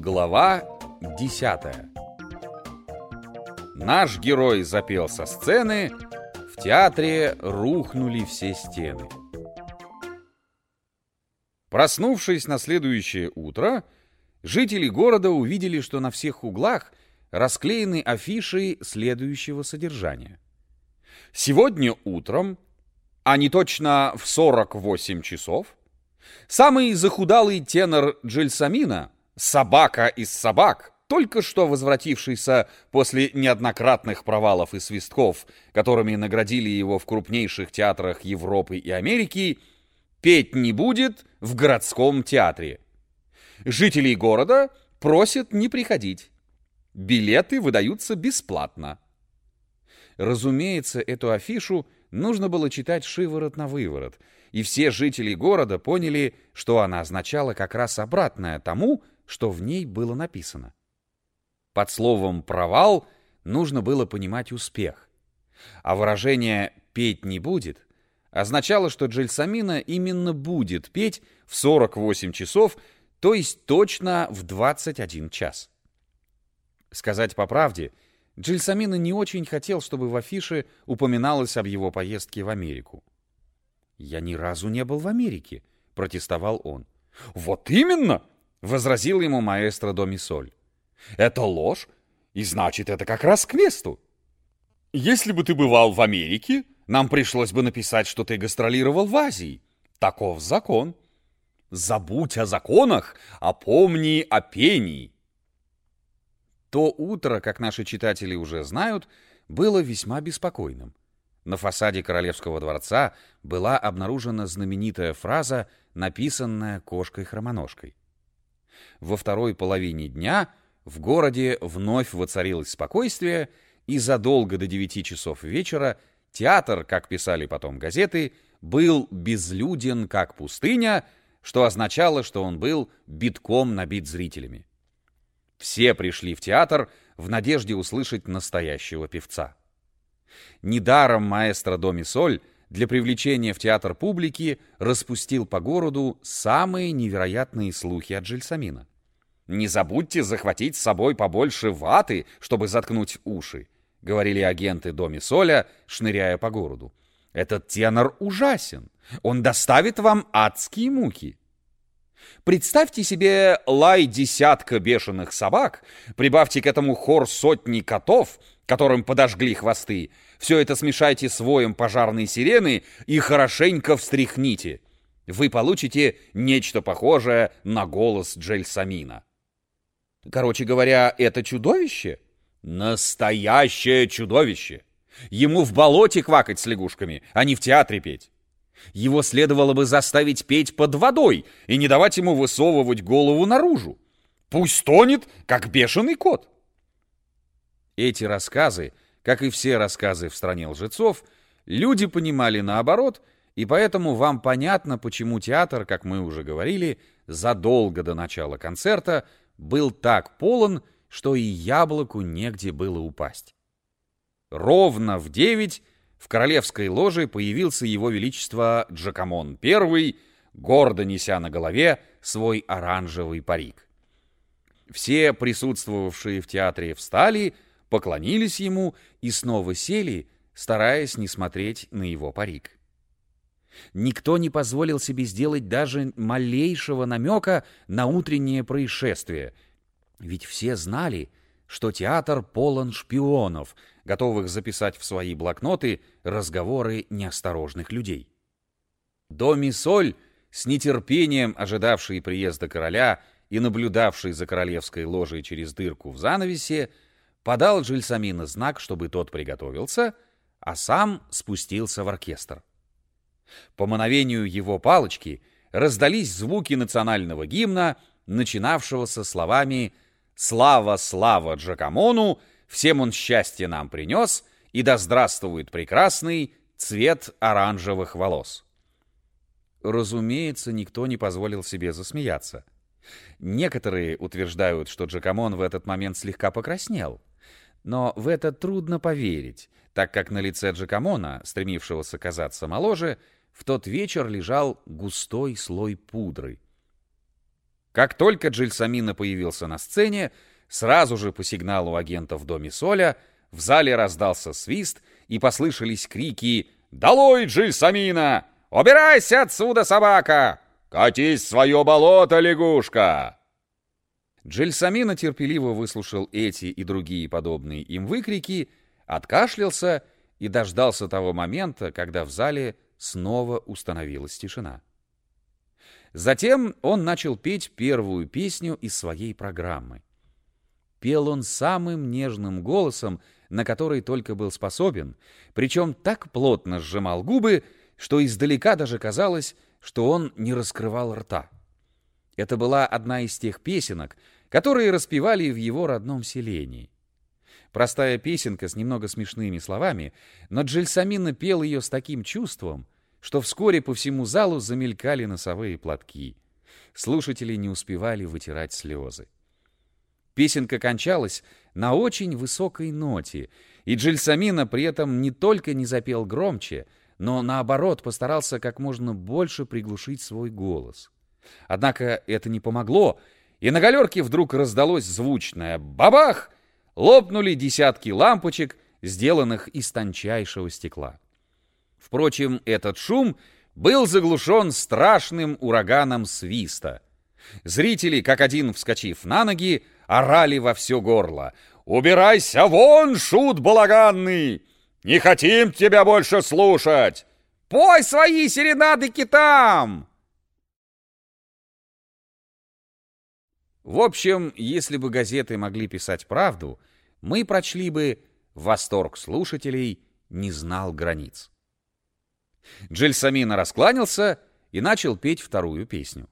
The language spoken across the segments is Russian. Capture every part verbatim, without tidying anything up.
Глава десятая. Наш герой запел со сцены, в театре рухнули все стены. Проснувшись на следующее утро, жители города увидели, что на всех углах расклеены афиши следующего содержания. Сегодня утром, а не точно в сорок восемь часов, самый захудалый тенор Джельсамино, собака из собак, только что возвратившийся после неоднократных провалов и свистков, которыми наградили его в крупнейших театрах Европы и Америки, петь не будет в городском театре. Жителей города просят не приходить. Билеты выдаются бесплатно. Разумеется, эту афишу нужно было читать шиворот на выворот, и все жители города поняли, что она означала как раз обратное тому, что в ней было написано. Под словом «провал» нужно было понимать успех, а выражение «петь не будет» означало, что Джельсамино именно будет петь в сорок восемь часов, то есть точно в двадцать один час. Сказать по правде, Джельсамино не очень хотел, чтобы в афише упоминалось об его поездке в Америку. «Я ни разу не был в Америке», — протестовал он. «Вот именно!» — возразил ему маэстро до ми соль. «Это ложь, и значит, это как раз к месту. Если бы ты бывал в Америке, нам пришлось бы написать, что ты гастролировал в Азии. Таков закон. Забудь о законах, а помни о пении». То утро, как наши читатели уже знают, было весьма беспокойным. На фасаде Королевского дворца была обнаружена знаменитая фраза, написанная кошкой-хромоножкой. Во второй половине дня в городе вновь воцарилось спокойствие, и задолго до девяти часов вечера театр, как писали потом газеты, был безлюден, как пустыня, что означало, что он был битком набит зрителями. Все пришли в театр в надежде услышать настоящего певца. Недаром маэстро до ми соль для привлечения в театр публики распустил по городу самые невероятные слухи о Джельсамино. «Не забудьте захватить с собой побольше ваты, чтобы заткнуть уши», — говорили агенты до ми соля, шныряя по городу. «Этот тенор ужасен, он доставит вам адские муки». Представьте себе лай десятка бешеных собак, прибавьте к этому хор сотни котов, которым подожгли хвосты. Все это смешайте с воем пожарной сирены и хорошенько встряхните. Вы получите нечто похожее на голос Джельсамино. Короче говоря, это чудовище? Настоящее чудовище. Ему в болоте квакать с лягушками, а не в театре петь. Его следовало бы заставить петь под водой и не давать ему высовывать голову наружу. Пусть тонет, как бешеный кот. Эти рассказы, как и все рассказы в «Стране лжецов», люди понимали наоборот, и поэтому вам понятно, почему театр, как мы уже говорили, задолго до начала концерта был так полон, что и яблоку негде было упасть. Ровно в девять в королевской ложе появился его величество Джакамон Первый, гордо неся на голове свой оранжевый парик. Все присутствовавшие в театре встали, поклонились ему и снова сели, стараясь не смотреть на его парик. Никто не позволил себе сделать даже малейшего намека на утреннее происшествие, ведь все знали, что театр полон шпионов, готовых записать в свои блокноты разговоры неосторожных людей. До ми соль, с нетерпением ожидавший приезда короля и наблюдавший за королевской ложей через дырку в занавесе, подал Джельсамино знак, чтобы тот приготовился, а сам спустился в оркестр. По мановению его палочки раздались звуки национального гимна, начинавшегося словами «Слава, слава Джакамону! Всем он счастье нам принес, и да здравствует прекрасный цвет оранжевых волос». Разумеется, никто не позволил себе засмеяться. Некоторые утверждают, что Джакамон в этот момент слегка покраснел. Но в это трудно поверить, так как на лице Джакамона, стремившегося казаться моложе, в тот вечер лежал густой слой пудры. Как только Джельсомино появился на сцене, сразу же по сигналу агента в доме Соля в зале раздался свист и послышались крики «Долой, Джельсомино! Убирайся отсюда, собака! Катись в свое болото, лягушка!» Джельсомино терпеливо выслушал эти и другие подобные им выкрики, откашлялся и дождался того момента, когда в зале снова установилась тишина. Затем он начал петь первую песню из своей программы. Пел он самым нежным голосом, на который только был способен, причем так плотно сжимал губы, что издалека даже казалось, что он не раскрывал рта. Это была одна из тех песенок, которые распевали в его родном селении. Простая песенка с немного смешными словами, но Джельсомино пел ее с таким чувством, что вскоре по всему залу замелькали носовые платки. Слушатели не успевали вытирать слезы. Песенка кончалась на очень высокой ноте, и Джельсомино при этом не только не запел громче, но наоборот постарался как можно больше приглушить свой голос. Однако это не помогло, и на галерке вдруг раздалось звучное «бабах!», лопнули десятки лампочек, сделанных из тончайшего стекла. Впрочем, этот шум был заглушен страшным ураганом свиста. Зрители, как один вскочив на ноги, орали во все горло: «Убирайся вон, шут балаганный! Не хотим тебя больше слушать! Пой свои серенады китам!» В общем, если бы газеты могли писать правду, мы прочли бы «Восторг слушателей не знал границ». Джельсомино раскланялся и начал петь вторую песню.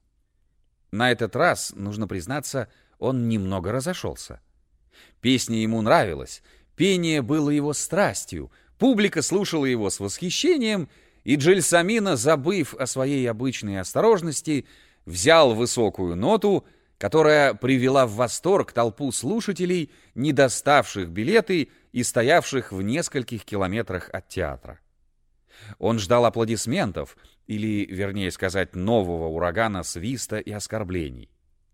На этот раз, нужно признаться, он немного разошелся. Песня ему нравилась, пение было его страстью, публика слушала его с восхищением, и Джельсомино, забыв о своей обычной осторожности, взял высокую ноту, которая привела в восторг толпу слушателей, не доставших билеты и стоявших в нескольких километрах от театра. Он ждал аплодисментов, или, вернее сказать, нового урагана свиста и оскорблений.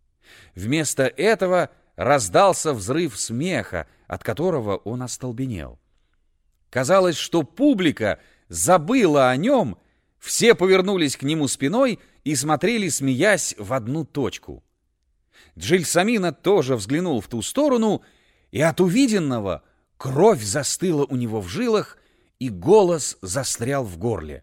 Вместо этого раздался взрыв смеха, от которого он остолбенел. Казалось, что публика забыла о нем, все повернулись к нему спиной и смотрели, смеясь, в одну точку. Джельсомино тоже взглянул в ту сторону, и от увиденного кровь застыла у него в жилах, и голос застрял в горле.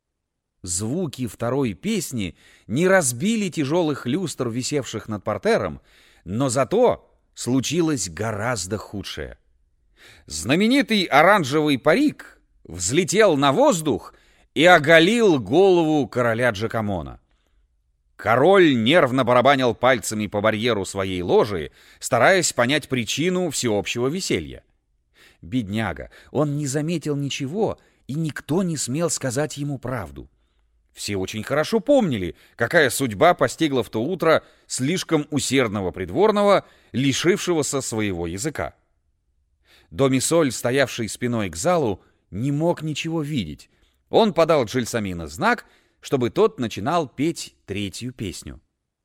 Звуки второй песни не разбили тяжелых люстр, висевших над партером, но зато случилось гораздо худшее. Знаменитый оранжевый парик взлетел на воздух и оголил голову короля Джакомона. Король нервно барабанил пальцами по барьеру своей ложи, стараясь понять причину всеобщего веселья. Бедняга, он не заметил ничего, и никто не смел сказать ему правду. Все очень хорошо помнили, какая судьба постигла в то утро слишком усердного придворного, лишившегося своего языка. Домисоль, стоявший спиной к залу, не мог ничего видеть. Он подал Джельсомино знак, чтобы тот начинал петь третью песню.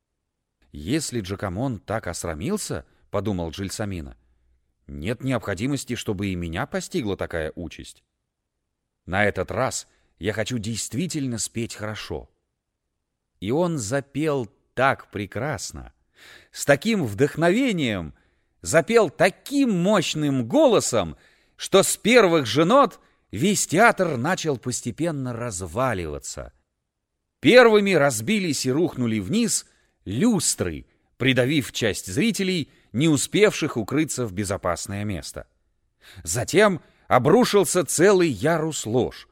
«Если Джакомон так осрамился, — подумал Джельсомино, — нет необходимости, чтобы и меня постигла такая участь. На этот раз я хочу действительно спеть хорошо». И он запел так прекрасно, с таким вдохновением, запел таким мощным голосом, что с первых же нот весь театр начал постепенно разваливаться. Первыми разбились и рухнули вниз люстры, придавив часть зрителей, не успевших укрыться в безопасное место. Затем обрушился целый ярус лож.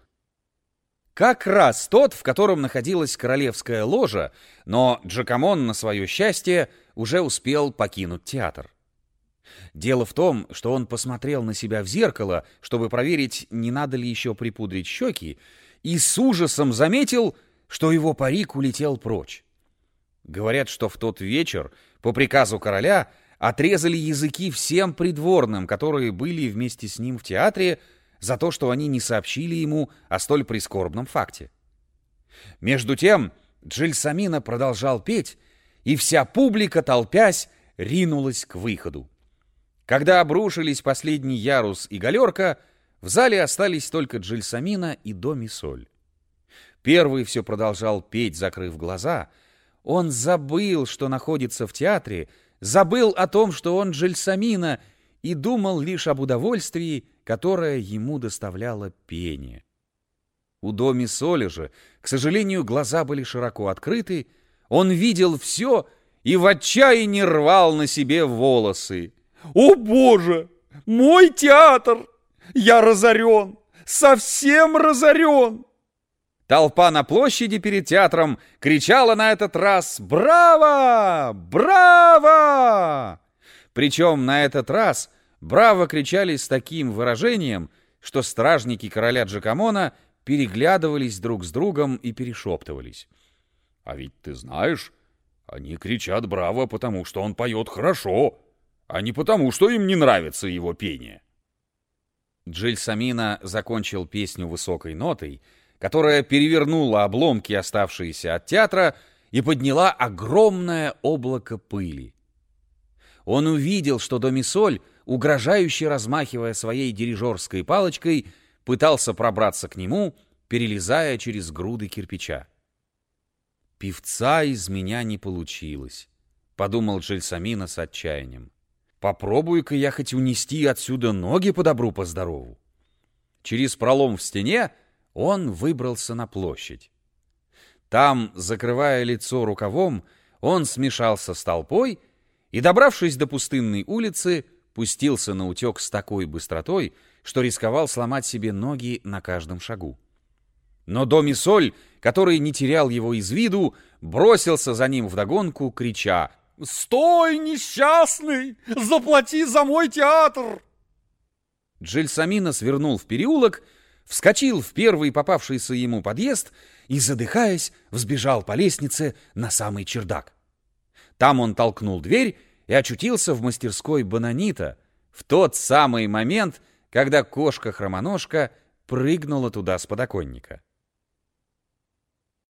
Как раз тот, в котором находилась королевская ложа, но Джакомон, на свое счастье, уже успел покинуть театр. Дело в том, что он посмотрел на себя в зеркало, чтобы проверить, не надо ли еще припудрить щеки, и с ужасом заметил, что его парик улетел прочь. Говорят, что в тот вечер, по приказу короля, отрезали языки всем придворным, которые были вместе с ним в театре, за то, что они не сообщили ему о столь прискорбном факте. Между тем Джельсомино продолжал петь, и вся публика, толпясь, ринулась к выходу. Когда обрушились последний ярус и галерка, в зале остались только Джельсомино и до Мисоль. Первый все продолжал петь, закрыв глаза. Он забыл, что находится в театре, забыл о том, что он Джельсомино, и думал лишь об удовольствии, которое ему доставляло пение. У до Мисоли же, к сожалению, глаза были широко открыты, он видел все и в отчаянии рвал на себе волосы. «О, Боже! Мой театр! Я разорен! Совсем разорен!» Толпа на площади перед театром кричала на этот раз «Браво! Браво!». Причем на этот раз «Браво!» кричали с таким выражением, что стражники короля Джакомона переглядывались друг с другом и перешептывались. «А ведь ты знаешь, они кричат «Браво!», потому что он поет хорошо, а не потому, что им не нравится его пение». Джельсомино закончил песню высокой нотой, которая перевернула обломки, оставшиеся от театра, и подняла огромное облако пыли. Он увидел, что до Мисоль, угрожающе размахивая своей дирижерской палочкой, пытался пробраться к нему, перелезая через груды кирпича. «Певца из меня не получилось», — подумал Джельсомино с отчаянием. «Попробую-ка я хоть унести отсюда ноги по добру, по здорову». Через пролом в стене он выбрался на площадь. Там, закрывая лицо рукавом, он смешался с толпой и, добравшись до пустынной улицы, пустился на утек с такой быстротой, что рисковал сломать себе ноги на каждом шагу. Но до Мисоль, который не терял его из виду, бросился за ним вдогонку, крича: «Стой, несчастный! Заплати за мой театр!» Джельсомино свернул в переулок, вскочил в первый попавшийся ему подъезд и, задыхаясь, взбежал по лестнице на самый чердак. Там он толкнул дверь и очутился в мастерской Бонанита в тот самый момент, когда кошка-хромоножка прыгнула туда с подоконника.